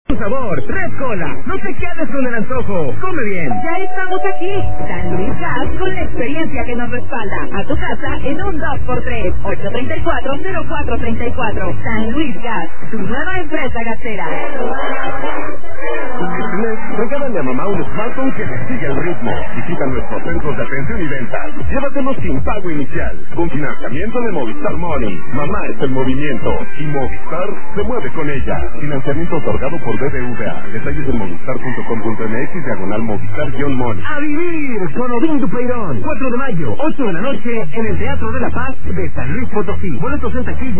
Sabor, tres colas. No te quedes con el antojo. Come bien. Ya estamos aquí. San Luis Gas con la experiencia que nos respalda. A tu casa en un 2x3. 834-0434. San Luis Gas, tu nueva empresa gasera. Regálale a mamá un smartphone que le siga el ritmo. Visita nuestros centros de atención y ventas. Llévatelo sin pago inicial. Con financiamiento de Movistar Money. Mamá es el movimiento. Y Movistar se mueve con ella. Financiamiento otorgado por BBVA. Detalles en movistar.com.mx/Movistar-Money. A vivir con Odín Dupeirón. 4 de mayo, 8 de la noche, en el Teatro de la Paz de San Luis Potosí. Boletos en taquilla.